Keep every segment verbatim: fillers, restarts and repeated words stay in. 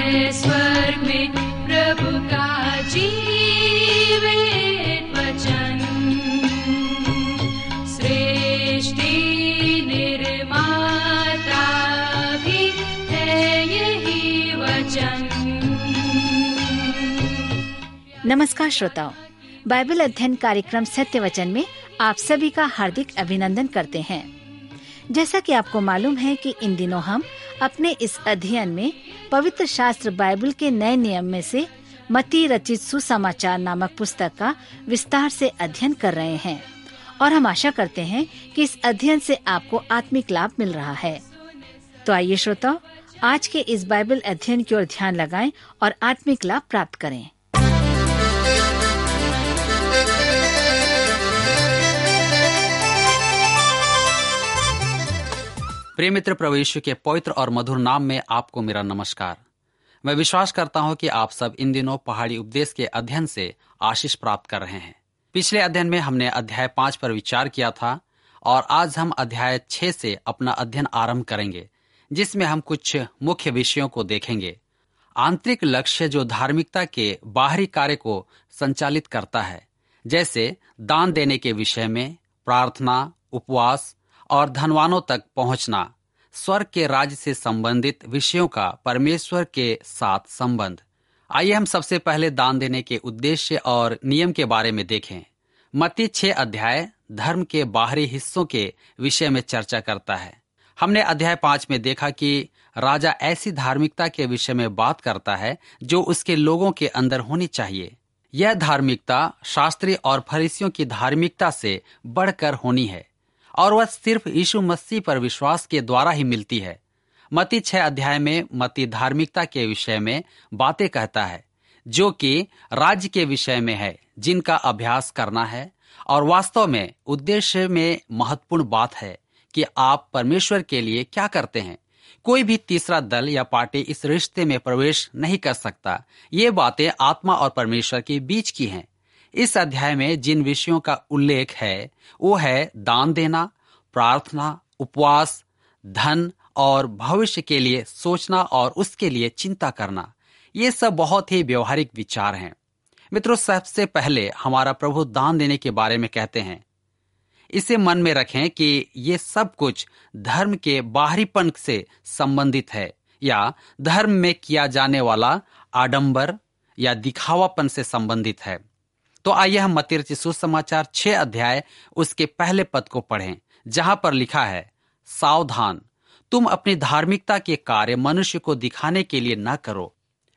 है स्वर्ग में प्रभु का जीवित वचन। सृष्टि निर्माता भी है यही वचन। नमस्कार श्रोताओ, बाइबल अध्ययन कार्यक्रम सत्य वचन में आप सभी का हार्दिक अभिनंदन करते हैं। जैसा कि आपको मालूम है कि इन दिनों हम अपने इस अध्ययन में पवित्र शास्त्र बाइबल के नए नियम में से मत्ती रचित सुसमाचार नामक पुस्तक का विस्तार से अध्ययन कर रहे हैं और हम आशा करते हैं कि इस अध्ययन से आपको आत्मिक लाभ मिल रहा है। तो आइए श्रोताओ, आज के इस बाइबल अध्ययन की ओर ध्यान लगाएं और आत्मिक लाभ प्राप्त करें। प्रिय मित्र, प्रभु यीशु के पवित्र और मधुर नाम में आपको मेरा नमस्कार। मैं विश्वास करता हूं कि आप सब इन दिनों पहाड़ी उपदेश के अध्ययन से आशीष प्राप्त कर रहे हैं। पिछले अध्ययन में हमने अध्याय पाँच पर विचार किया था और आज हम अध्याय छह से अपना अध्ययन आरंभ करेंगे, जिसमें हम कुछ मुख्य विषयों को देखेंगे। आंतरिक लक्ष्य जो धार्मिकता के बाहरी कार्य को संचालित करता है, जैसे दान देने के विषय में, प्रार्थना, उपवास और धनवानों तक पहुंचना, स्वर्ग के राज्य से संबंधित विषयों का परमेश्वर के साथ संबंध। आइए हम सबसे पहले दान देने के उद्देश्य और नियम के बारे में देखें। मत्ती छह अध्याय धर्म के बाहरी हिस्सों के विषय में चर्चा करता है। हमने अध्याय पाँच में देखा कि राजा ऐसी धार्मिकता के विषय में बात करता है जो उसके लोगों के अंदर होनी चाहिए। यह धार्मिकता शास्त्री और फरीसियों की धार्मिकता से बढ़कर होनी है और वह सिर्फ यीशु मसीह पर विश्वास के द्वारा ही मिलती है। मत्ती छह अध्याय में मत्ती धार्मिकता के विषय में बातें कहता है जो कि राज्य के विषय में है, जिनका अभ्यास करना है। और वास्तव में उद्देश्य में महत्वपूर्ण बात है कि आप परमेश्वर के लिए क्या करते हैं। कोई भी तीसरा दल या पार्टी इस रिश्ते में प्रवेश नहीं कर सकता। ये बातें आत्मा और परमेश्वर के बीच की हैं। इस अध्याय में जिन विषयों का उल्लेख है वो है दान देना, प्रार्थना, उपवास, धन और भविष्य के लिए सोचना और उसके लिए चिंता करना। ये सब बहुत ही व्यवहारिक विचार हैं। मित्रों, सबसे पहले हमारा प्रभु दान देने के बारे में कहते हैं। इसे मन में रखें कि ये सब कुछ धर्म के बाहरीपन से संबंधित है या धर्म में किया जाने वाला आडंबर या दिखावापन से संबंधित है। तो आइए हम मत्ती रचित सुसमाचार छह अध्याय उसके पहले पद को पढ़ें, जहां पर लिखा है, सावधान, तुम अपनी धार्मिकता के कार्य मनुष्य को दिखाने के लिए न करो,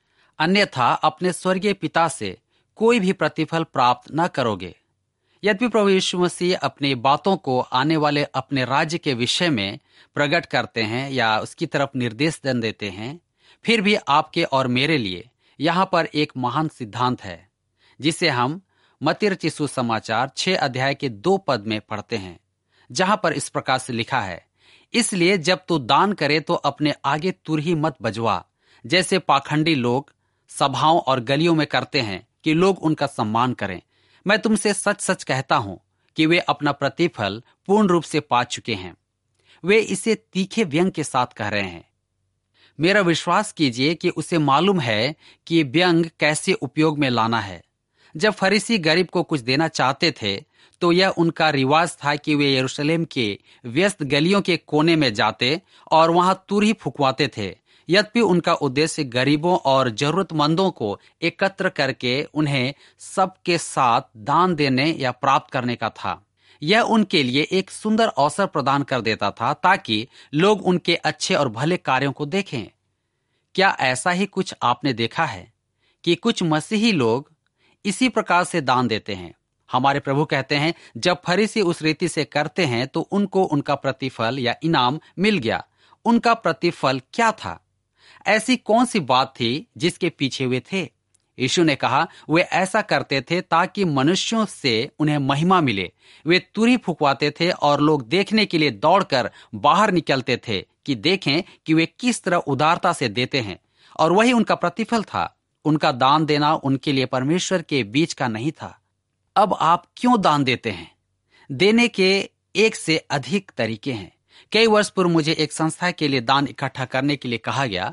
अन्यथा अपने स्वर्गीय पिता से कोई भी प्रतिफल प्राप्त न करोगे। यद्यपि प्रभु यीशु मसीह अपनी बातों को आने वाले अपने राज्य के विषय में प्रकट करते हैं या उसकी तरफ निर्देश देते हैं, फिर भी आपके और मेरे लिए यहाँ पर एक महान सिद्धांत है, जिसे हम मत्ती रचित सुसमाचार छह अध्याय के दो पद में पढ़ते हैं, जहां पर इस प्रकार से लिखा है, इसलिए जब तू दान करे तो अपने आगे तुरही मत बजवा, जैसे पाखंडी लोग सभाओं और गलियों में करते हैं कि लोग उनका सम्मान करें। मैं तुमसे सच सच कहता हूं कि वे अपना प्रतिफल पूर्ण रूप से पा चुके हैं। वे इसे तीखे व्यंग के साथ कह रहे हैं। मेरा विश्वास कीजिए कि उसे मालूम है कि व्यंग कैसे उपयोग में लाना है। जब फरीसी गरीब को कुछ देना चाहते थे तो यह उनका रिवाज था कि वे यरूशलेम के व्यस्त गलियों के कोने में जाते और वहां तुरही फुकवाते थे। यद्यपि उनका उद्देश्य गरीबों और जरूरतमंदों को एकत्र करके उन्हें सबके साथ दान देने या प्राप्त करने का था। यह उनके लिए एक सुंदर अवसर प्रदान कर देता था ताकि लोग उनके अच्छे और भले कार्यों को देखें। क्या ऐसा ही कुछ आपने देखा है कि कुछ मसीही लोग इसी प्रकार से दान देते हैं? हमारे प्रभु कहते हैं, जब फरीसी उस रीति से करते हैं तो उनको उनका प्रतिफल या इनाम मिल गया। उनका प्रतिफल क्या था? ऐसी कौन सी बात थी जिसके पीछे वे थे? यीशु ने कहा, वे ऐसा करते थे ताकि मनुष्यों से उन्हें महिमा मिले। वे तुरही फुकवाते थे और लोग देखने के लिए दौड़कर बाहर निकलते थे कि देखें कि वे किस तरह उदारता से देते हैं, और वही उनका प्रतिफल था। उनका दान देना उनके लिए परमेश्वर के बीच का नहीं था। अब आप क्यों दान देते हैं? देने के एक से अधिक तरीके हैं। कई वर्ष पूर्व मुझे एक संस्था के लिए दान इकट्ठा करने के लिए कहा गया।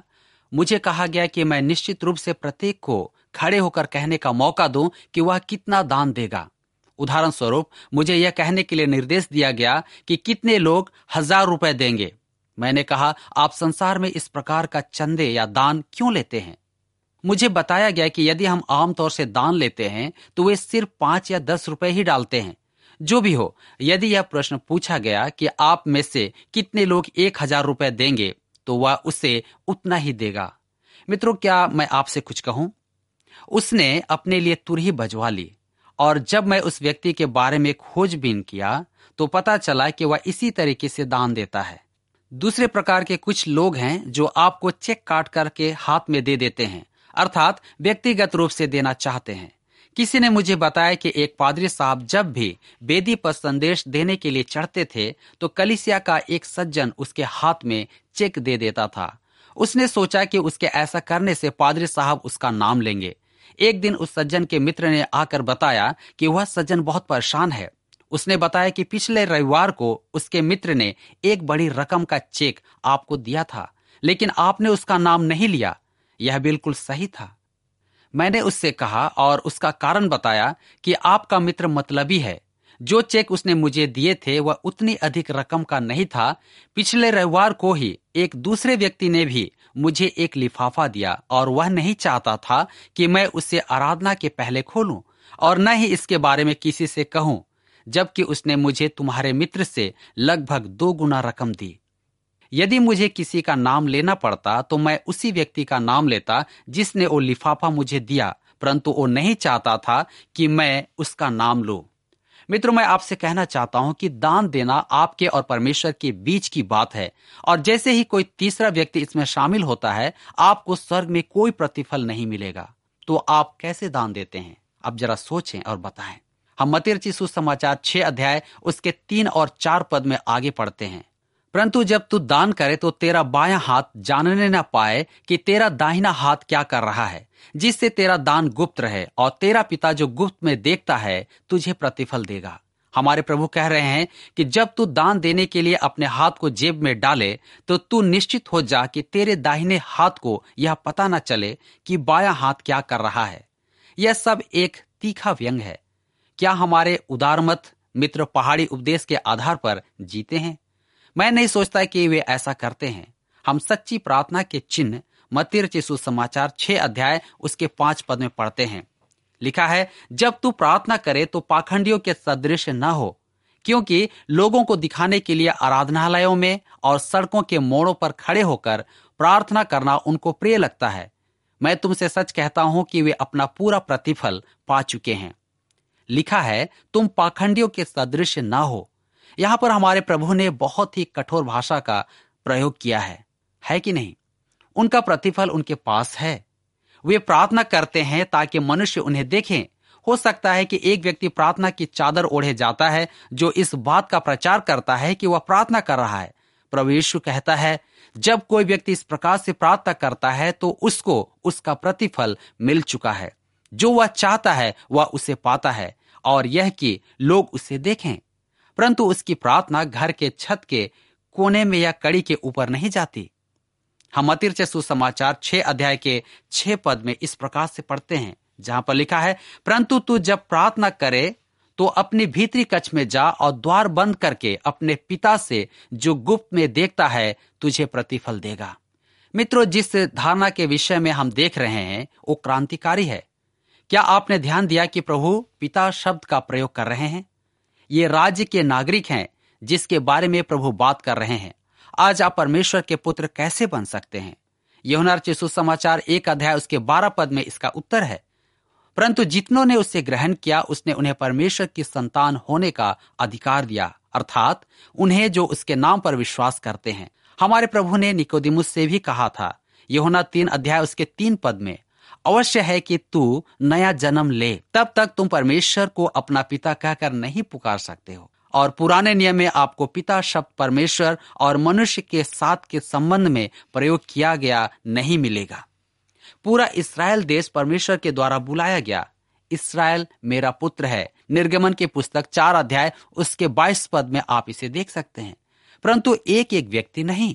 मुझे कहा गया कि मैं निश्चित रूप से प्रत्येक को खड़े होकर कहने का मौका दूं कि वह कितना दान देगा। उदाहरण स्वरूप मुझे यह कहने के लिए निर्देश दिया गया कि कितने लोग हजार रुपए देंगे। मैंने कहा, आप संसार में इस प्रकार का चंदे या दान क्यों लेते हैं? मुझे बताया गया कि यदि हम आमतौर से दान लेते हैं तो वे सिर्फ पांच या दस रुपए ही डालते हैं। जो भी हो, यदि यह प्रश्न पूछा गया कि आप में से कितने लोग एक हजार रुपए देंगे, तो वह उसे उतना ही देगा। मित्रों, क्या मैं आपसे कुछ कहूं? उसने अपने लिए तुरही बजवा ली, और जब मैं उस व्यक्ति के बारे में खोजबीन किया तो पता चला कि वह इसी तरीके से दान देता है। दूसरे प्रकार के कुछ लोग हैं जो आपको चेक काट करके हाथ में दे देते हैं, अर्थात व्यक्तिगत रूप से देना चाहते हैं। किसी ने मुझे बताया कि एक पादरी साहब जब भी वेदी पर संदेश देने के लिए चढ़ते थे तो कलीसिया का एक सज्जन उसके हाथ में चेक दे देता था। उसने सोचा कि उसके ऐसा करने से पादरी साहब उसका नाम लेंगे। एक दिन उस सज्जन के मित्र ने आकर बताया कि वह सज्जन बहुत परेशान है। उसने बताया कि पिछले रविवार को उसके मित्र ने एक बड़ी रकम का चेक आपको दिया था, लेकिन आपने उसका नाम नहीं लिया। यह बिल्कुल सही था। मैंने उससे कहा और उसका कारण बताया कि आपका मित्र मतलबी है। जो चेक उसने मुझे दिए थे वह उतनी अधिक रकम का नहीं था। पिछले रविवार को ही एक दूसरे व्यक्ति ने भी मुझे एक लिफाफा दिया और वह नहीं चाहता था कि मैं उसे आराधना के पहले खोलूं और न ही इसके बारे में किसी से कहूं, जबकि उसने मुझे तुम्हारे मित्र से लगभग दो गुना रकम दी। यदि मुझे किसी का नाम लेना पड़ता तो मैं उसी व्यक्ति का नाम लेता जिसने वो लिफाफा मुझे दिया, परंतु वो नहीं चाहता था कि मैं उसका नाम लूं। मित्रों, मैं आपसे कहना चाहता हूं कि दान देना आपके और परमेश्वर के बीच की बात है, और जैसे ही कोई तीसरा व्यक्ति इसमें शामिल होता है आपको स्वर्ग में कोई प्रतिफल नहीं मिलेगा। तो आप कैसे दान देते हैं? अब जरा सोचें और बताएं। हम मत्ती रचित सुसमाचार छह अध्याय उसके तीन और चार पद में आगे पढ़ते हैं। परंतु जब तू दान करे तो तेरा बायां हाथ जानने न पाए कि तेरा दाहिना हाथ क्या कर रहा है, जिससे तेरा दान गुप्त रहे, और तेरा पिता जो गुप्त में देखता है तुझे प्रतिफल देगा। हमारे प्रभु कह रहे हैं कि जब तू दान देने के लिए अपने हाथ को जेब में डाले तो तू निश्चित हो जा कि तेरे दाहिने हाथ को यह पता न चले कि बायां हाथ क्या कर रहा है। यह सब एक तीखा व्यंग है। क्या हमारे उदारमत मित्र पहाड़ी उपदेश के आधार पर जीते हैं? मैं नहीं सोचता कि वे ऐसा करते हैं। हम सच्ची प्रार्थना के चिन्ह मत्ती रचित सुसमाचार छह अध्याय उसके पांच पद में पढ़ते हैं। लिखा है, जब तू प्रार्थना करे तो पाखंडियों के सदृश न हो, क्योंकि लोगों को दिखाने के लिए आराधनालयों में और सड़कों के मोड़ों पर खड़े होकर प्रार्थना करना उनको प्रिय लगता है। मैं तुमसे सच कहता हूं कि वे अपना पूरा प्रतिफल पा चुके हैं। लिखा है, तुम पाखंडियों के सदृश न हो। यहां पर हमारे प्रभु ने बहुत ही कठोर भाषा का प्रयोग किया है, है कि नहीं? उनका प्रतिफल उनके पास है। वे प्रार्थना करते हैं ताकि मनुष्य उन्हें देखें। हो सकता है कि एक व्यक्ति प्रार्थना की चादर ओढ़े जाता है जो इस बात का प्रचार करता है कि वह प्रार्थना कर रहा है। प्रभु यीशु कहता है, जब कोई व्यक्ति इस प्रकार से प्रार्थना करता है तो उसको उसका प्रतिफल मिल चुका है। जो वह चाहता है वह उसे पाता है, और यह कि लोग उसे देखें। परंतु उसकी प्रार्थना घर के छत के कोने में या कड़ी के ऊपर नहीं जाती। हम मत्ती रचित सुसमाचार छह अध्याय के छह पद में इस प्रकार से पढ़ते हैं, जहां पर लिखा है, परंतु तू जब प्रार्थना करे तो अपने भीतरी कक्ष में जा और द्वार बंद करके अपने पिता से जो गुप्त में देखता है तुझे प्रतिफल देगा। मित्रों, जिस धारणा के विषय में हम देख रहे हैं वो क्रांतिकारी है। क्या आपने ध्यान दिया कि प्रभु पिता शब्द का प्रयोग कर रहे हैं? ये राज्य के नागरिक हैं जिसके बारे में प्रभु बात कर रहे हैं। आज आप परमेश्वर के पुत्र कैसे बन सकते हैं? यूहन्ना रचित सुसमाचार एक अध्याय उसके बारह पद में इसका उत्तर है, परंतु जितनों ने उसे ग्रहण किया उसने उन्हें परमेश्वर की संतान होने का अधिकार दिया, अर्थात उन्हें जो उसके नाम पर विश्वास करते हैं। हमारे प्रभु ने निकोदिमुस से भी कहा था, यूहन्ना तीन अध्याय उसके तीन पद में, अवश्य है कि तू नया जन्म ले, तब तक तुम परमेश्वर को अपना पिता कहकर नहीं पुकार सकते हो। और पुराने नियम में आपको पिता शब्द परमेश्वर और मनुष्य के साथ के संबंध में प्रयोग किया गया नहीं मिलेगा। पूरा इस्राएल देश परमेश्वर के द्वारा बुलाया गया। इस्राएल मेरा पुत्र है, निर्गमन की पुस्तक चार अध्याय उसके बाईस पद में आप इसे देख सकते हैं। परंतु एक एक व्यक्ति नहीं,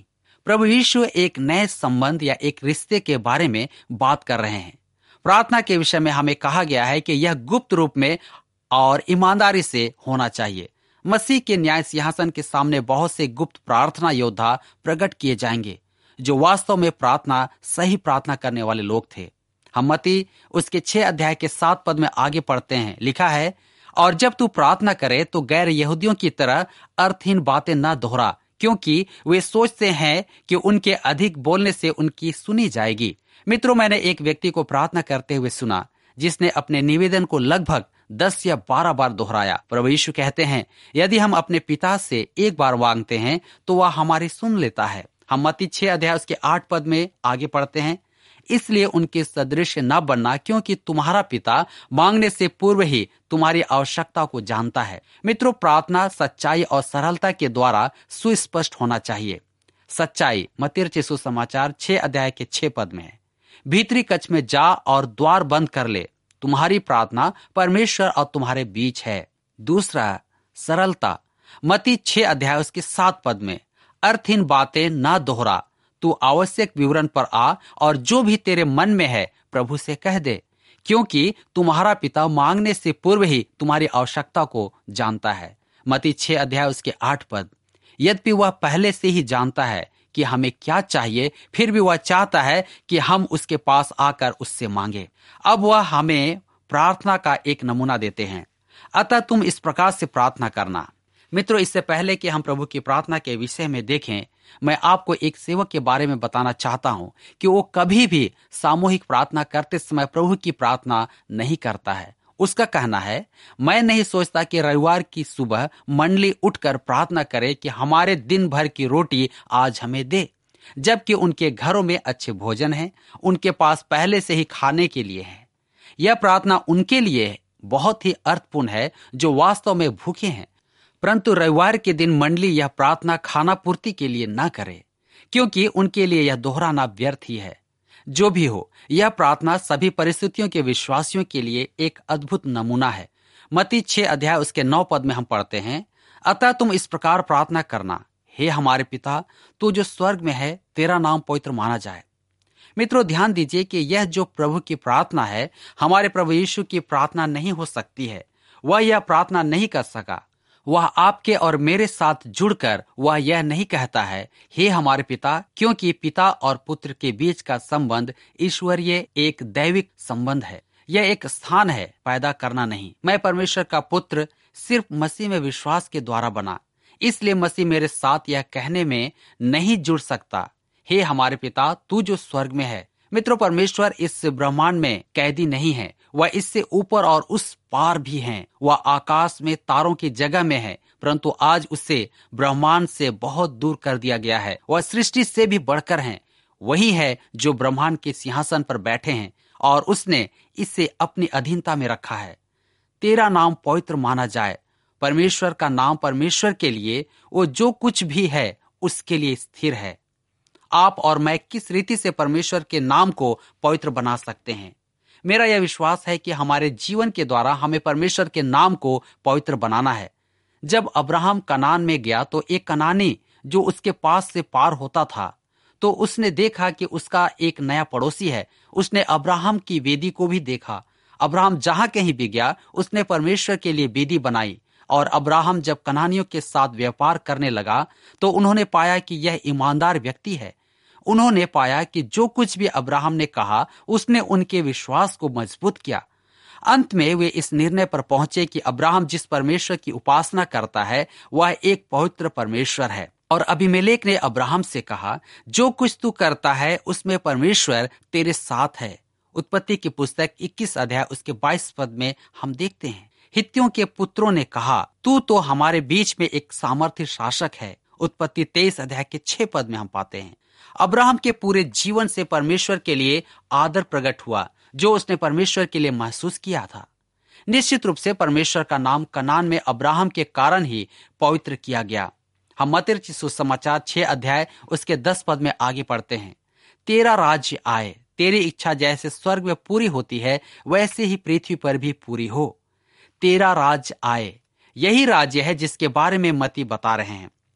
प्रभु यीशु एक नए संबंध या एक रिश्ते के बारे में बात कर रहे हैं। प्रार्थना के विषय में हमें कहा गया है कि यह गुप्त रूप में और ईमानदारी से होना चाहिए। मसीह के न्याय सिंहासन के सामने बहुत से गुप्त प्रार्थना योद्धा प्रकट किए जाएंगे, जो वास्तव में प्रार्थना सही प्रार्थना करने वाले लोग थे। हम मत्ती उसके छह अध्याय के सात पद में आगे पढ़ते हैं। लिखा है, और जब तू प्रार्थना करे तो गैर यहूदियों की तरह अर्थहीन बातें न दोहरा, क्योंकि वे सोचते हैं कि उनके अधिक बोलने से उनकी सुनी जाएगी। मित्रों, मैंने एक व्यक्ति को प्रार्थना करते हुए सुना, जिसने अपने निवेदन को लगभग दस या बारह बार दोहराया। प्रभु यीशु कहते हैं, यदि हम अपने पिता से एक बार मांगते हैं तो वह हमारी सुन लेता है। हम मत्ती छह अध्याय उसके आठ पद में आगे पढ़ते हैं, इसलिए उनके सदृश न बनना, क्योंकि तुम्हारा पिता मांगने से पूर्व ही तुम्हारी आवश्यकता को जानता है। मित्रों, प्रार्थना सच्चाई और सरलता के द्वारा सुस्पष्ट होना चाहिए। सच्चाई मत्ती रचित सुसमाचार छह अध्याय के छह पद में है, भीतरी कक्ष में जा और द्वार बंद कर ले, तुम्हारी प्रार्थना परमेश्वर और तुम्हारे बीच है। दूसरा, सरलता मत्ती छह अध्याय उसके सात पद में, अर्थहीन बातें ना दोहरा, तू आवश्यक विवरण पर आ और जो भी तेरे मन में है प्रभु से कह दे, क्योंकि तुम्हारा पिता मांगने से पूर्व ही तुम्हारी आवश्यकता को जानता है। मत्ती छह अध्याय उसके आठ पद, यद्यपि वह पहले से ही जानता है कि हमें क्या चाहिए, फिर भी वह चाहता है कि हम उसके पास आकर उससे मांगे। अब वह हमें प्रार्थना का एक नमूना देते हैं, अतः तुम इस प्रकार से प्रार्थना करना। मित्रों, इससे पहले कि हम प्रभु की प्रार्थना के विषय में देखें, मैं आपको एक सेवक के बारे में बताना चाहता हूं कि वो कभी भी सामूहिक प्रार्थना करते समय प्रभु की प्रार्थना नहीं करता है। उसका कहना है, मैं नहीं सोचता कि रविवार की सुबह मंडली उठकर प्रार्थना करे कि हमारे दिन भर की रोटी आज हमें दे, जबकि उनके घरों में अच्छे भोजन है, उनके पास पहले से ही खाने के लिए है। यह प्रार्थना उनके लिए बहुत ही अर्थपूर्ण है जो वास्तव में भूखे हैं, परंतु रविवार के दिन मंडली यह प्रार्थना खाना पूर्ति के लिए न करे, क्योंकि उनके लिए यह दोहराना व्यर्थ ही है। जो भी हो, यह प्रार्थना सभी परिस्थितियों के विश्वासियों के लिए एक अद्भुत नमूना है। मत्ती छह अध्याय उसके नौ पद में हम पढ़ते हैं, अतः तुम इस प्रकार प्रार्थना करना, हे हमारे पिता, तू जो स्वर्ग में है, तेरा नाम पवित्र माना जाए। मित्रों, ध्यान दीजिए कि यह जो प्रभु की प्रार्थना है, हमारे प्रभु यीशु की प्रार्थना नहीं हो सकती है। वह यह प्रार्थना नहीं कर सका। वह आपके और मेरे साथ जुड़कर वह यह नहीं कहता है, हे हमारे पिता, क्योंकि पिता और पुत्र के बीच का संबंध ईश्वरीय एक दैविक संबंध है। यह एक स्थान है, पैदा करना नहीं। मैं परमेश्वर का पुत्र सिर्फ मसीह में विश्वास के द्वारा बना, इसलिए मसीह मेरे साथ यह कहने में नहीं जुड़ सकता, हे हमारे पिता, तू जो स्वर्ग में है। मित्रों, परमेश्वर इस ब्रह्मांड में कैदी नहीं है, वह इससे ऊपर और उस पार भी हैं। वह आकाश में तारों की जगह में है, परंतु आज उसे ब्रह्मांड से बहुत दूर कर दिया गया है। वह सृष्टि से भी बढ़कर हैं। वही है जो ब्रह्मांड के सिंहासन पर बैठे हैं और उसने इसे अपनी अधीनता में रखा है। तेरा नाम पवित्र माना जाए। परमेश्वर का नाम परमेश्वर के लिए वो जो कुछ भी है उसके लिए स्थिर है। आप और मैं किस रीति से परमेश्वर के नाम को पवित्र बना सकते हैं? मेरा यह विश्वास है कि हमारे जीवन के द्वारा हमें परमेश्वर के नाम को पवित्र बनाना है। जब अब्राहम कनान में गया तो एक कनानी जो उसके पास से पार होता था, तो उसने देखा कि उसका एक नया पड़ोसी है। उसने अब्राहम की वेदी को भी देखा। अब्राहम जहां कहीं भी गया, उसने परमेश्वर के लिए वेदी बनाई। और अब्राहम जब कनानियों के साथ व्यापार करने लगा तो उन्होंने पाया कि यह ईमानदार व्यक्ति है। उन्होंने पाया कि जो कुछ भी अब्राहम ने कहा उसने उनके विश्वास को मजबूत किया। अंत में वे इस निर्णय पर पहुंचे कि अब्राहम जिस परमेश्वर की उपासना करता है वह एक पवित्र परमेश्वर है। और अबीमेलेक ने अब्राहम से कहा, जो कुछ तू करता है उसमें परमेश्वर तेरे साथ है। उत्पत्ति की पुस्तक इक्कीस अध्याय उसके बाईस पद में हम देखते हैं, हित्तियों के पुत्रों ने कहा, तू तो हमारे बीच में एक सामर्थ्य शासक है। उत्पत्ति तेईस अध्याय के छह पद में हम पाते हैं, अब्राहम के पूरे जीवन से परमेश्वर के लिए आदर प्रकट हुआ जो उसने परमेश्वर के लिए महसूस किया था। निश्चित रूप से परमेश्वर का नाम कनान में अब्राहम के कारण ही पवित्र किया गया। हम मत्ती रचित सुसमाचार छह अध्याय उसके दस पद में आगे पढ़ते हैं, तेरा राज्य आए, तेरी इच्छा जैसे स्वर्ग में पूरी होती है वैसे ही पृथ्वी पर भी पूरी हो। तेरा राज्य आए, यही राज्य है जिसके बारे में मत्ती बता रहे हैं।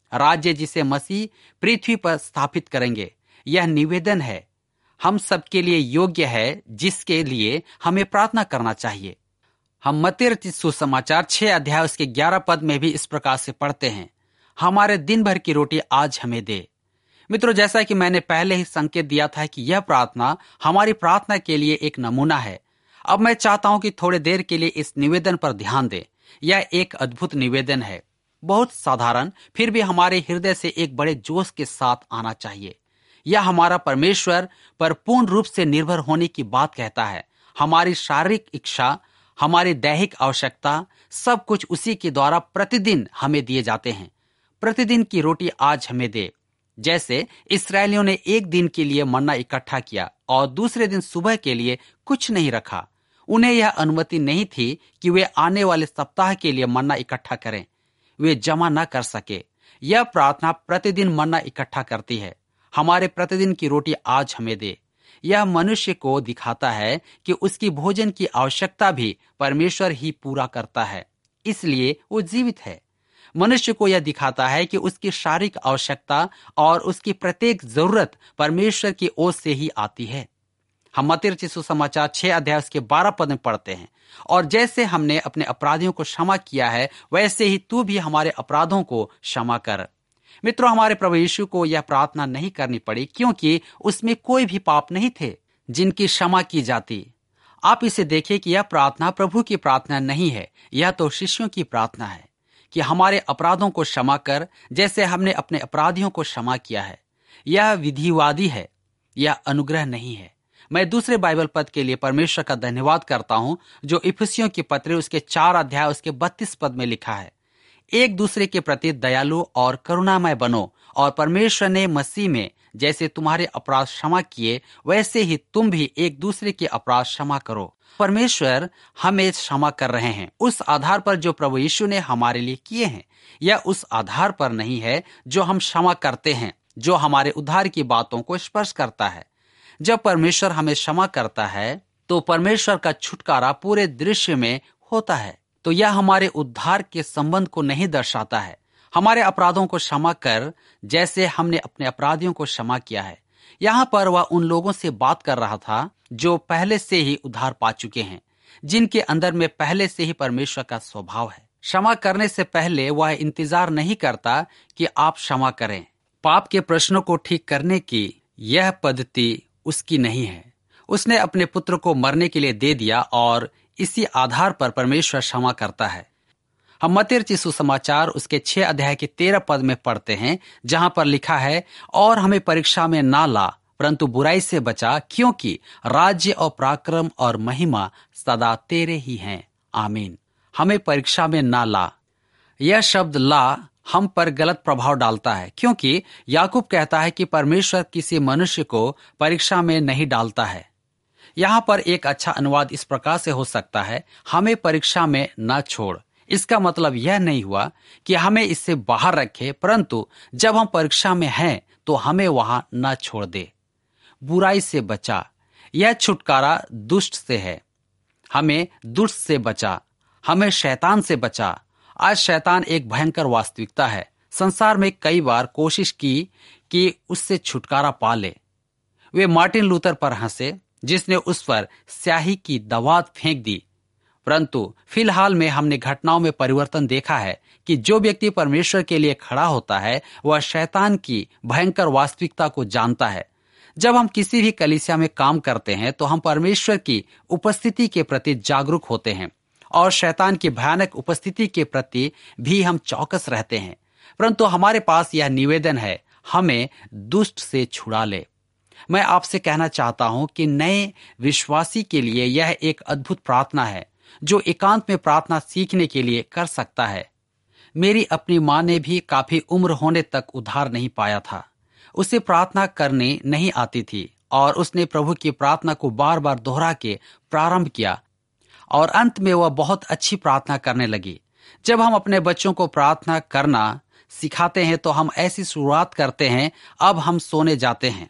राज्य जिसे मसीह पृथ्वी पर स्थापित करेंगे। यह निवेदन है हम सबके लिए योग्य है, जिसके लिए हमें प्रार्थना करना चाहिए। हम मत्ती रचित सुसमाचार छह अध्याय उसके ग्यारह पद में भी इस प्रकार से पढ़ते हैं, हमारे दिन भर की रोटी आज हमें दे। मित्रों, जैसा कि मैंने पहले ही संकेत दिया था कि यह प्रार्थना हमारी प्रार्थना के लिए एक नमूना है। अब मैं चाहता हूं कि थोड़ी देर के लिए इस निवेदन पर ध्यान दें। यह एक अद्भुत निवेदन है, बहुत साधारण, फिर भी हमारे हृदय से एक बड़े जोश के साथ आना चाहिए। यह हमारा परमेश्वर पर पूर्ण रूप से निर्भर होने की बात कहता है। हमारी शारीरिक इच्छा, हमारी दैहिक आवश्यकता, सब कुछ उसी के द्वारा प्रतिदिन हमें दिए जाते हैं। प्रतिदिन की रोटी आज हमें दे। जैसे इस्राएलियों ने एक दिन के लिए मन्ना इकट्ठा किया और दूसरे दिन सुबह के लिए कुछ नहीं रखा। उन्हें यह अनुमति नहीं थी कि वे आने वाले सप्ताह के लिए मन्ना इकट्ठा करें। वे जमा न कर सके। यह प्रार्थना प्रतिदिन मन्ना इकट्ठा करती है, हमारे प्रतिदिन की रोटी आज हमें दे। यह मनुष्य को दिखाता है कि उसकी भोजन की आवश्यकता भी परमेश्वर ही पूरा करता है, इसलिए वो जीवित है। मनुष्य को यह दिखाता है कि उसकी शारीरिक आवश्यकता और उसकी प्रत्येक जरूरत परमेश्वर की ओर से ही आती है। हम मत्ती रचित सुसमाचार छह अध्याय उसके बारह पद में पढ़ते हैं, और जैसे हमने अपने अपराधियों को क्षमा किया है, वैसे ही तू भी हमारे अपराधों को क्षमा कर। मित्रों, हमारे प्रभु यीशु को यह प्रार्थना नहीं करनी पड़ी, क्योंकि उसमें कोई भी पाप नहीं थे जिनकी क्षमा की जाती। आप इसे देखिए कि यह प्रार्थना प्रभु की प्रार्थना नहीं है, यह तो शिष्यों की प्रार्थना है कि हमारे अपराधों को क्षमा कर, जैसे हमने अपने अपराधियों को क्षमा किया है। यह विधिवादी है, यह अनुग्रह नहीं है। मैं दूसरे बाइबल पद के लिए परमेश्वर का धन्यवाद करता हूं, जो इफिसियों की पत्री उसके चार अध्याय उसके बत्तीस पद में लिखा है, एक दूसरे के प्रति दयालु और करुणामय बनो, और परमेश्वर ने मसीह में जैसे तुम्हारे अपराध क्षमा किए, वैसे ही तुम भी एक दूसरे के अपराध क्षमा करो। परमेश्वर हमें क्षमा कर रहे हैं उस आधार पर जो प्रभु यीशु ने हमारे लिए किए हैं। यह उस आधार पर नहीं है जो हम क्षमा करते हैं, जो हमारे उद्धार की बातों को स्पर्श करता है। जब परमेश्वर हमें क्षमा करता है, तो परमेश्वर का छुटकारा पूरे दृश्य में होता है। तो यह हमारे उद्धार के संबंध को नहीं दर्शाता है। हमारे अपराधों को क्षमा कर, जैसे हमने अपने अपराधियों को क्षमा किया है। यहाँ पर वह उन लोगों से बात कर रहा था जो पहले से ही उद्धार पा चुके हैं, जिनके अंदर में पहले से ही परमेश्वर का स्वभाव है। क्षमा करने से पहले वह इंतजार नहीं करता कि आप क्षमा करें। पाप के प्रश्नों को ठीक करने की यह पद्धति उसकी नहीं है। उसने अपने पुत्र को मरने के लिए दे दिया और इसी आधार पर परमेश्वर क्षमा करता है। हम मत्ती रचित सुसमाचार उसके छह अध्याय के तेरह पद में पढ़ते हैं, जहां पर लिखा है, और हमें परीक्षा में ना ला, परंतु बुराई से बचा, क्योंकि राज्य और पराक्रम और महिमा सदा तेरे ही हैं। आमीन। हमें परीक्षा में ना ला, यह शब्द ला हम पर गलत प्रभाव डालता है, क्योंकि याकूब कहता है कि परमेश्वर किसी मनुष्य को परीक्षा में नहीं डालता है। यहाँ पर एक अच्छा अनुवाद इस प्रकार से हो सकता है, हमें परीक्षा में न छोड़। इसका मतलब यह नहीं हुआ कि हमें इससे बाहर रखे, परंतु जब हम परीक्षा में हैं तो हमें वहां न छोड़ दे। बुराई से बचा, यह छुटकारा दुष्ट से है। हमें दुष्ट से बचा, हमें शैतान से बचा। आज शैतान एक भयंकर वास्तविकता है। संसार में कई बार कोशिश की कि उससे छुटकारा पा ले। वे मार्टिन लूथर पर हंसे, जिसने उस पर स्याही की दवात फेंक दी, परंतु फिलहाल में हमने घटनाओं में परिवर्तन देखा है कि जो व्यक्ति परमेश्वर के लिए खड़ा होता है, वह शैतान की भयंकर वास्तविकता को जानता है। जब हम किसी भी कलीसिया में काम करते हैं तो हम परमेश्वर की उपस्थिति के प्रति जागरूक होते हैं और शैतान की भयानक उपस्थिति के प्रति भी हम चौकस रहते हैं। परंतु हमारे पास यह निवेदन है, हमें दुष्ट से छुड़ा ले। मैं आपसे कहना चाहता हूं कि नए विश्वासी के लिए यह एक अद्भुत प्रार्थना है जो एकांत में प्रार्थना सीखने के लिए कर सकता है। मेरी अपनी मां ने भी काफी उम्र होने तक उद्धार नहीं पाया था। उसे प्रार्थना करने नहीं आती थी और उसने प्रभु की प्रार्थना को बार बार दोहरा के प्रारंभ किया और अंत में वह बहुत अच्छी प्रार्थना करने लगी। जब हम अपने बच्चों को प्रार्थना करना सिखाते हैं तो हम ऐसी शुरुआत करते हैं, अब हम सोने जाते हैं,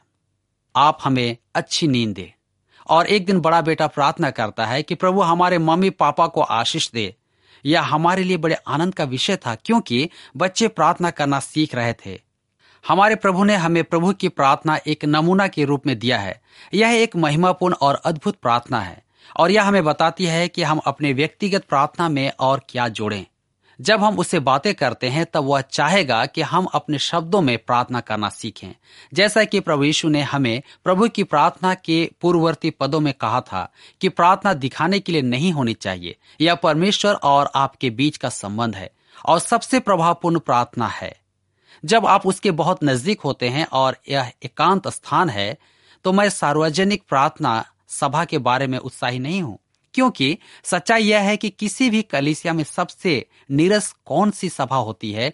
आप हमें अच्छी नींद दे। और एक दिन बड़ा बेटा प्रार्थना करता है कि प्रभु हमारे मम्मी पापा को आशीष दे। यह हमारे लिए बड़े आनंद का विषय था, क्योंकि बच्चे प्रार्थना करना सीख रहे थे। हमारे प्रभु ने हमें प्रभु की प्रार्थना एक नमूना के रूप में दिया है। यह एक महिमापूर्ण और अद्भुत प्रार्थना है और यह हमें बताती है कि हम अपने व्यक्तिगत प्रार्थना में और क्या जोड़ें। जब हम उससे बातें करते हैं तब वह चाहेगा कि हम अपने शब्दों में प्रार्थना करना सीखें, जैसा कि प्रभु यीशु ने हमें प्रभु की प्रार्थना के पूर्ववर्ती पदों में कहा था कि प्रार्थना दिखाने के लिए नहीं होनी चाहिए। यह परमेश्वर और आपके बीच का संबंध है और सबसे प्रभावपूर्ण प्रार्थना है। जब आप उसके बहुत नजदीक होते हैं और यह एकांत स्थान है, तो मैं सार्वजनिक प्रार्थना सभा के बारे में उत्साही नहीं हूं, क्योंकि सच्चाई यह है कि किसी भी कलीसिया में सबसे नीरस कौन सी सभा होती है,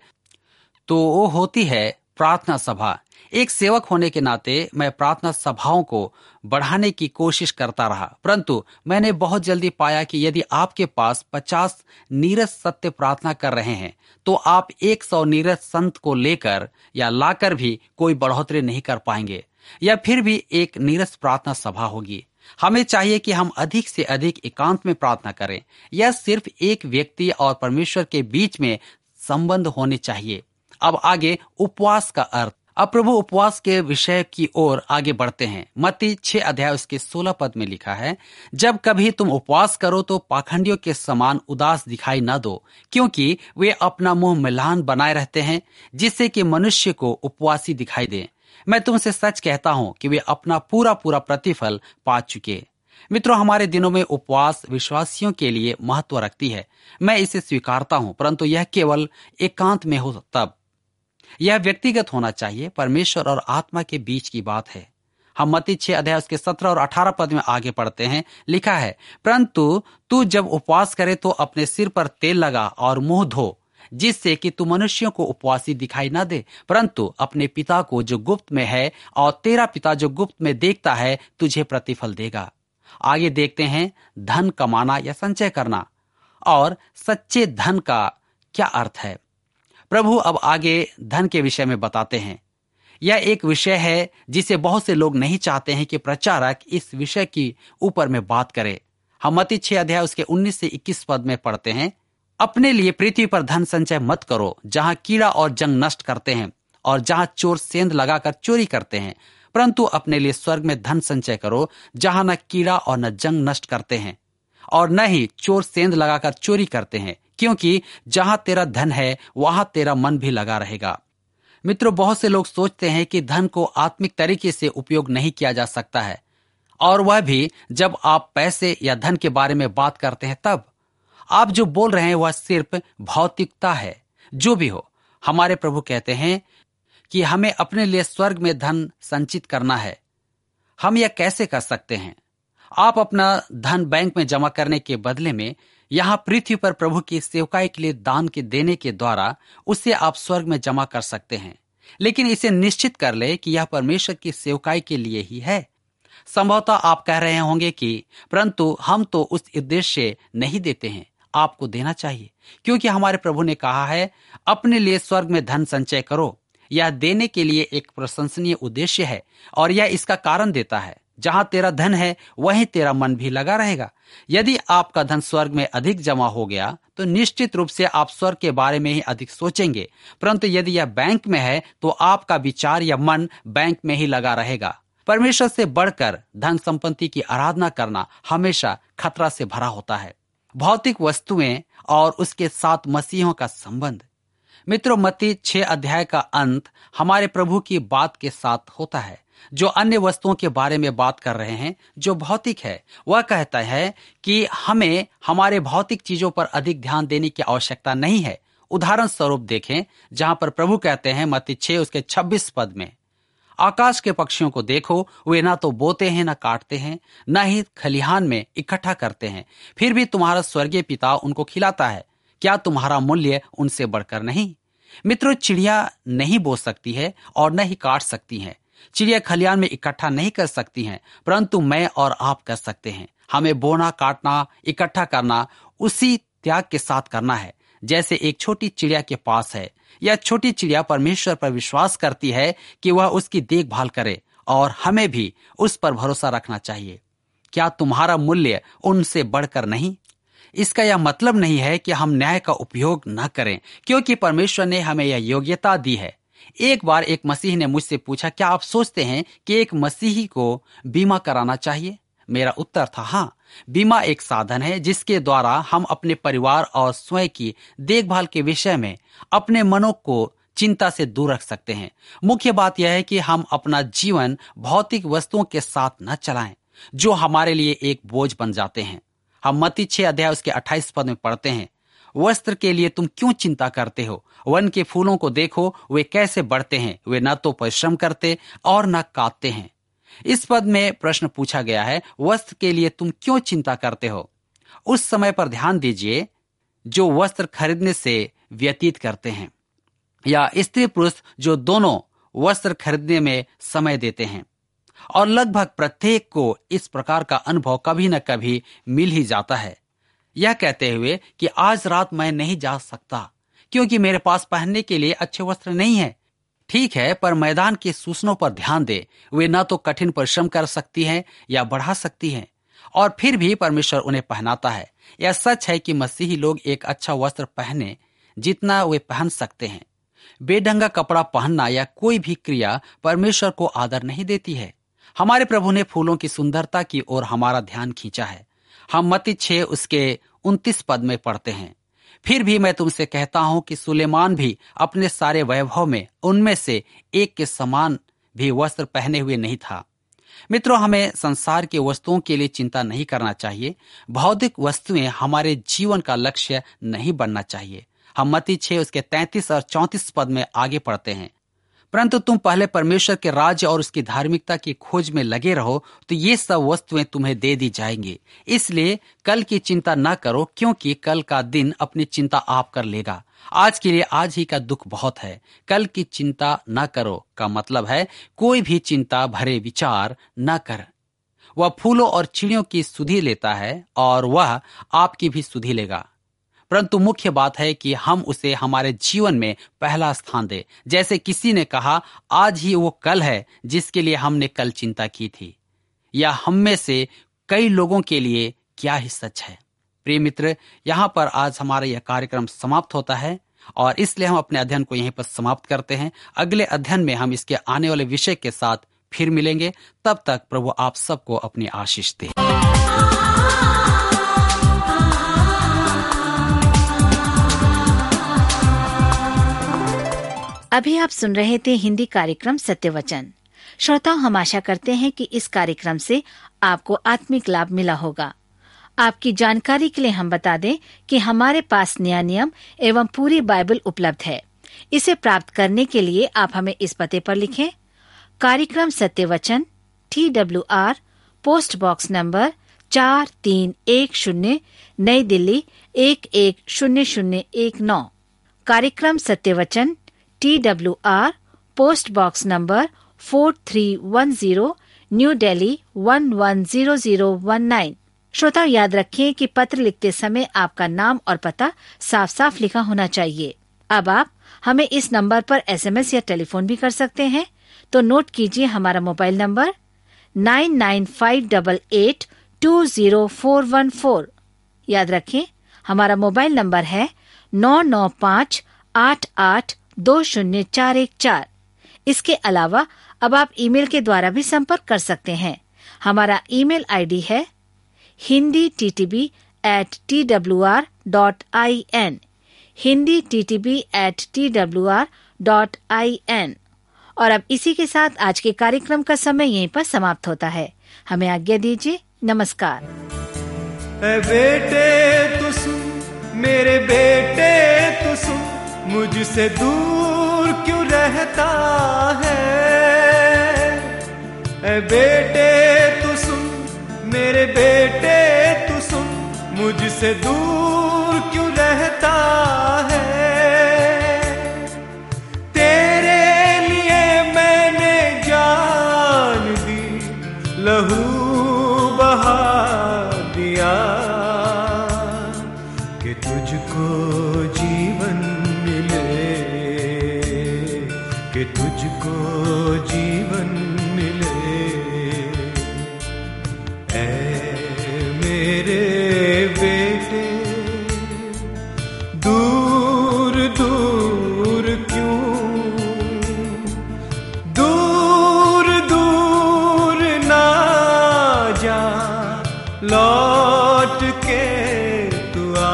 तो वो होती है प्रार्थना सभा। एक सेवक होने के नाते मैं प्रार्थना सभाओं को बढ़ाने की कोशिश करता रहा, परंतु मैंने बहुत जल्दी पाया कि यदि आपके पास पचास नीरस सत्य प्रार्थना कर रहे हैं, तो आप एक सौ नीरस संत को लेकर या लाकर भी कोई बढ़ोतरी नहीं कर पाएंगे। यह फिर भी एक नीरस प्रार्थना सभा होगी। हमें चाहिए कि हम अधिक से अधिक एकांत में प्रार्थना करें। यह सिर्फ एक व्यक्ति और परमेश्वर के बीच में संबंध होने चाहिए। अब आगे उपवास का अर्थ। अब प्रभु उपवास के विषय की ओर आगे बढ़ते हैं। मत्ती छह अध्याय उसके सोलह पद में लिखा है, जब कभी तुम उपवास करो तो पाखंडियों के समान उदास दिखाई न दो, क्योंकि वे अपना मुंह मिलान बनाए रहते हैं, जिससे कि मनुष्य को उपवासी दिखाई दे। मैं तुमसे सच कहता हूं कि वे अपना पूरा पूरा प्रतिफल पा चुके। मित्रों, हमारे दिनों में उपवास विश्वासियों के लिए महत्व रखती है। मैं इसे स्वीकारता हूं, परंतु यह केवल एकांत में हो तब। यह व्यक्तिगत होना चाहिए। परमेश्वर और आत्मा के बीच की बात है। हम मत्ती छह अध्याय उसके सत्रह और अठारह पद में आगे पढ़ते हैं। लिखा है, परंतु तू जब उपवास करे तो अपने सिर पर तेल लगा और मुंह धो, जिससे कि तू मनुष्यों को उपवासी दिखाई न दे, परंतु अपने पिता को जो गुप्त में है, और तेरा पिता जो गुप्त में देखता है तुझे प्रतिफल देगा। आगे देखते हैं धन कमाना या संचय करना और सच्चे धन का क्या अर्थ है। प्रभु अब आगे धन के विषय में बताते हैं। यह एक विषय है जिसे बहुत से लोग नहीं चाहते हैं कि प्रचारक इस विषय की ऊपर में बात करे। हम मत्ती छह अध्याय उसके उन्नीस से इक्कीस पद में पढ़ते हैं, अपने लिए पृथ्वी पर धन संचय मत करो, जहां कीड़ा और जंग नष्ट करते हैं और जहां चोर सेंध लगाकर चोरी करते हैं, परंतु अपने लिए स्वर्ग में धन संचय करो, जहां न कीड़ा और न जंग नष्ट करते हैं और न ही चोर सेंध लगाकर चोरी करते हैं, क्योंकि जहां तेरा धन है वहां तेरा मन भी लगा रहेगा। मित्रों, बहुत से लोग सोचते हैं कि धन को आत्मिक तरीके से उपयोग नहीं किया जा सकता है, और वह भी जब आप पैसे या धन के बारे में बात करते हैं तब। आप जो बोल रहे हैं वह सिर्फ भौतिकता है। जो भी हो, हमारे प्रभु कहते हैं कि हमें अपने लिए स्वर्ग में धन संचित करना है। हम यह कैसे कर सकते हैं? आप अपना धन बैंक में जमा करने के बदले में यहाँ पृथ्वी पर प्रभु की सेवकाई के लिए दान के देने के द्वारा उसे आप स्वर्ग में जमा कर सकते हैं। लेकिन इसे निश्चित कर ले कि यह परमेश्वर की सेवकाई के लिए ही है। संभवतः आप कह रहे होंगे कि परंतु हम तो उस उद्देश्य नहीं देते हैं। आपको देना चाहिए, क्योंकि हमारे प्रभु ने कहा है, अपने लिए स्वर्ग में धन संचय करो। यह देने के लिए एक प्रशंसनीय उद्देश्य है और यह इसका कारण देता है, जहां तेरा धन है वहीं तेरा मन भी लगा रहेगा। यदि आपका धन स्वर्ग में अधिक जमा हो गया तो निश्चित रूप से आप स्वर्ग के बारे में ही अधिक सोचेंगे, परंतु यदि यह बैंक में है तो आपका विचार या मन बैंक में ही लगा रहेगा। परमेश्वर से बढ़कर धन संपत्ति की आराधना करना हमेशा खतरा से भरा होता है। भौतिक वस्तुएं और उसके साथ मसीहों का संबंध। मित्रों, मत्ती छह अध्याय का अंत हमारे प्रभु की बात के साथ होता है, जो अन्य वस्तुओं के बारे में बात कर रहे हैं जो भौतिक है। वह कहता है कि हमें हमारे भौतिक चीजों पर अधिक ध्यान देने की आवश्यकता नहीं है। उदाहरण स्वरूप देखें, जहां पर प्रभु कहते हैं मत्ती छह उसके छब्बीस पद में, आकाश के पक्षियों को देखो, वे ना तो बोते हैं, ना काटते हैं, ना ही खलिहान में इकट्ठा करते हैं, फिर भी तुम्हारा स्वर्गीय पिता उनको खिलाता है। क्या तुम्हारा मूल्य उनसे बढ़कर नहीं? मित्रों, चिड़िया नहीं बो सकती है और न ही काट सकती हैं। चिड़िया खलिहान में इकट्ठा नहीं कर सकती हैं, परंतु मैं और आप कर सकते हैं। हमें बोना, काटना, इकट्ठा करना उसी त्याग के साथ करना है जैसे एक छोटी चिड़िया के पास है। यह छोटी चिड़िया परमेश्वर पर विश्वास करती है कि वह उसकी देखभाल करे, और हमें भी उस पर भरोसा रखना चाहिए। क्या तुम्हारा मूल्य उनसे बढ़कर नहीं? इसका यह मतलब नहीं है कि हम न्याय का उपयोग न करें, क्योंकि परमेश्वर ने हमें यह योग्यता दी है। एक बार एक मसीही ने मुझसे पूछा, क्या आप सोचते हैं कि एक मसीही को बीमा कराना चाहिए? मेरा उत्तर था हाँ। बीमा एक साधन है जिसके द्वारा हम अपने परिवार और स्वयं की देखभाल के विषय में अपने मनों को चिंता से दूर रख सकते हैं। मुख्य बात यह है कि हम अपना जीवन भौतिक वस्तुओं के साथ न चलाएं जो हमारे लिए एक बोझ बन जाते हैं। हम मत्ती छह अध्याय उसके अट्ठाईस पद में पढ़ते हैं, वस्त्र के लिए तुम क्यों चिंता करते हो? वन के फूलों को देखो, वे कैसे बढ़ते हैं, वे न तो परिश्रम करते और न काटते हैं। इस पद में प्रश्न पूछा गया है, वस्त्र के लिए तुम क्यों चिंता करते हो? उस समय पर ध्यान दीजिए जो वस्त्र खरीदने से व्यतीत करते हैं, या स्त्री पुरुष जो दोनों वस्त्र खरीदने में समय देते हैं। और लगभग प्रत्येक को इस प्रकार का अनुभव कभी न कभी मिल ही जाता है, यह कहते हुए कि आज रात मैं नहीं जा सकता क्योंकि मेरे पास पहनने के लिए अच्छे वस्त्र नहीं है। ठीक है, पर मैदान के सूचनों पर ध्यान दे, वे न तो कठिन परिश्रम कर सकती हैं या बढ़ा सकती हैं, और फिर भी परमेश्वर उन्हें पहनाता है। यह सच है कि मसीही लोग एक अच्छा वस्त्र पहने जितना वे पहन सकते हैं। बेढंगा कपड़ा पहनना या कोई भी क्रिया परमेश्वर को आदर नहीं देती है। हमारे प्रभु ने फूलों की सुंदरता की ओर हमारा ध्यान खींचा है। हम मत्ती छह उसके उनतीस पद में पढ़ते हैं, फिर भी मैं तुमसे कहता हूं कि सुलेमान भी अपने सारे वैभव में उनमें से एक के समान भी वस्त्र पहने हुए नहीं था। मित्रों, हमें संसार की वस्तुओं के लिए चिंता नहीं करना चाहिए। भौतिक वस्तुएं हमारे जीवन का लक्ष्य नहीं बनना चाहिए। हम मत्ती छह उसके तैंतीस और चौंतीस पद में आगे पढ़ते हैं, परंतु तुम पहले परमेश्वर के राज्य और उसकी धार्मिकता की खोज में लगे रहो, तो ये सब वस्तुएं तुम्हें दे दी जाएंगी। इसलिए कल की चिंता न करो, क्योंकि कल का दिन अपनी चिंता आप कर लेगा। आज के लिए आज ही का दुख बहुत है। कल की चिंता न करो का मतलब है कोई भी चिंता भरे विचार न कर। वह फूलों और चिड़ियों की सुधि लेता है और वह आपकी भी सुधि लेगा, परंतु मुख्य बात है कि हम उसे हमारे जीवन में पहला स्थान दें। जैसे किसी ने कहा, आज ही वो कल है जिसके लिए हमने कल चिंता की थी। या हम में से कई लोगों के लिए क्या ही सच है। प्रिय मित्र, यहाँ पर आज हमारा यह कार्यक्रम समाप्त होता है और इसलिए हम अपने अध्ययन को यहीं पर समाप्त करते हैं। अगले अध्ययन में हम इसके आने वाले विषय के साथ फिर मिलेंगे। तब तक प्रभु आप सबको अपनी आशीष दे। अभी आप सुन रहे थे हिंदी कार्यक्रम सत्य वचन। श्रोताओं, हम आशा करते हैं कि इस कार्यक्रम से आपको आत्मिक लाभ मिला होगा। आपकी जानकारी के लिए हम बता दें कि हमारे पास नया नियम एवं पूरी बाइबल उपलब्ध है। इसे प्राप्त करने के लिए आप हमें इस पते पर लिखें, कार्यक्रम सत्य वचन, T W R, post box number चार तीन एक शून्य, नई दिल्ली एक एक शून्य शून्य एक नौ। कार्यक्रम सत्य वचन, T W R, post box number four three one zero, New Delhi one one zero zero one nine. श्रोताओ, याद रखें कि पत्र लिखते समय आपका नाम और पता साफ साफ लिखा होना चाहिए। अब आप हमें इस नंबर पर एसएमएस या टेलीफोन भी कर सकते हैं, तो नोट कीजिए हमारा mobile number nine nine five double eight two zero four one four. याद रखें, हमारा मोबाइल नंबर है नौ नौ पाँच आठ आठ दो शून्य चार एक चार। इसके अलावा अब आप ईमेल के द्वारा भी संपर्क कर सकते हैं। हमारा ईमेल आईडी है Hindi T T B at T W R dot I N, Hindi T T B at T W R dot I N. और अब इसी के साथ आज के कार्यक्रम का समय यहीं पर समाप्त होता है। हमें आज्ञा दीजिए। नमस्कार। ऐ बेटे तू सुन, मेरे बेटे तू सुन, मुझसे दूर क्यों रहता है। ऐ बेटे तू सुन, मेरे बेटे तू सुन, मुझसे दूर क्यों रहता है। तेरे लिए मैंने जान दी, लहू बहा दिया, कि तुझको जीवन मिले, कि तुझको जीवन मिले। ऐ मेरे बेटे लौट के तू आ,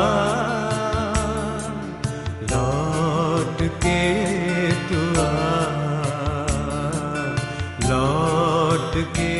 लौट के तू आ, लौट के